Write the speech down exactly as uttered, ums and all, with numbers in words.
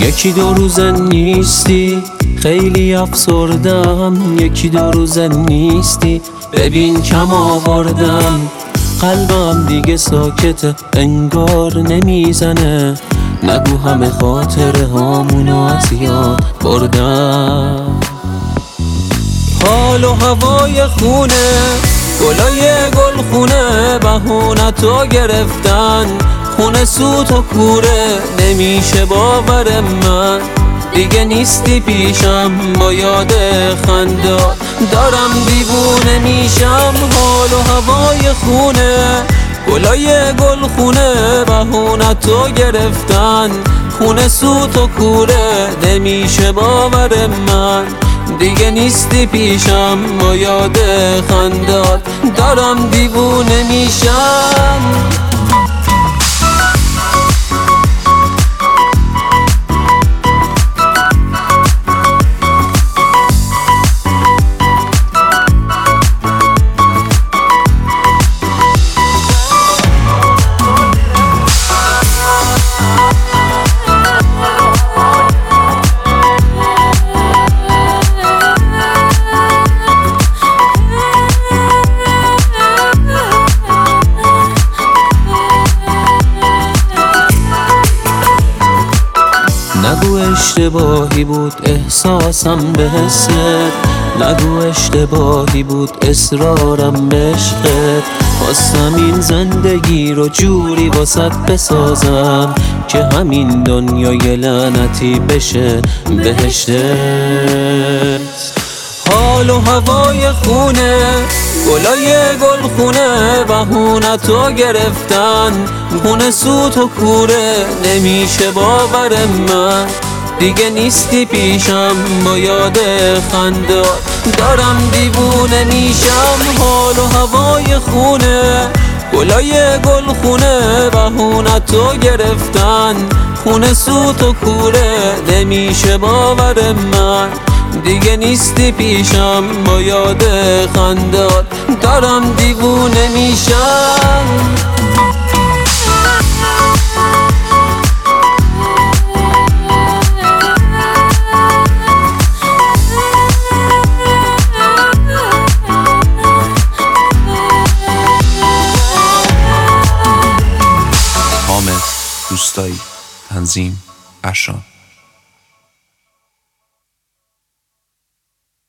یکی دو روزه نیستی خیلی افسردم، یکی دو روزه نیستی ببین کم آوردم. قلبم دیگه ساکته انگار نمیزنه، نگو همه خاطره هامونو از یاد بردم. حال و هوای خونه، گلای گل خونه، بهونتو گرفتن، خونه سوت و کوره. نمیشه باور من دیگه نیستی پیشم، با یاد خندات دارم دیوونه میشم. حال و هوای خونه، گلای گل خونه، بهونتو گرفتن، خونه سوت و کوره. نمیشه باور من دیگه نیستی پیشم، با یاد خندات دارم دیوونه میشم. نگو اشتباهی بود احساسم به حست، نگو اشتباهی بود اصرارم به عشقت. خواستم این زندگی رو جوری واسط بسازم که همین دنیای لعنتی بشه بهشتت. حال و هوای خونه، گلای گل خونه، بهونتو گرفتن، خونه سوت و کوره. نمیشه باور من دیگه نیستی پیشم، با یاد خندات دارم دیوونه میشم. حال و هوای خونه، گلای گل خونه، بهونتو گرفتن، خونه سوت و کوره. نمیشه باور من دیگه نیستی پیشم، با یاد خندات دارم دیوونه میشم. حامد روستایی، تنظیم ارشان.